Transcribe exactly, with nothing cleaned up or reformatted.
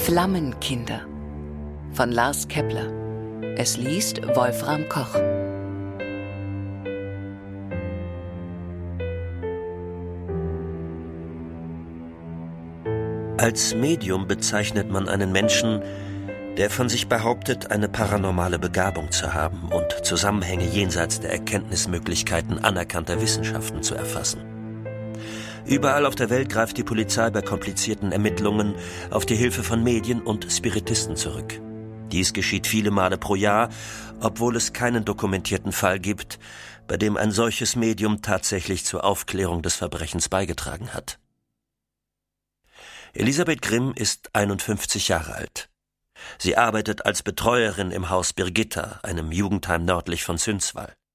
Flammenkinder von Lars Kepler. Es liest Wolfram Koch. Als Medium bezeichnet man einen Menschen, der von sich behauptet, eine paranormale Begabung zu haben und Zusammenhänge jenseits der Erkenntnismöglichkeiten anerkannter Wissenschaften zu erfassen. Überall auf der Welt greift die Polizei bei komplizierten Ermittlungen auf die Hilfe von Medien und Spiritisten zurück. Dies geschieht viele Male pro Jahr, obwohl es keinen dokumentierten Fall gibt, bei dem ein solches Medium tatsächlich zur Aufklärung des Verbrechens beigetragen hat. Elisabeth Grimm ist einundfünfzig Jahre alt. Sie arbeitet als Betreuerin im Haus Birgitta, einem Jugendheim nördlich von Sundsvall.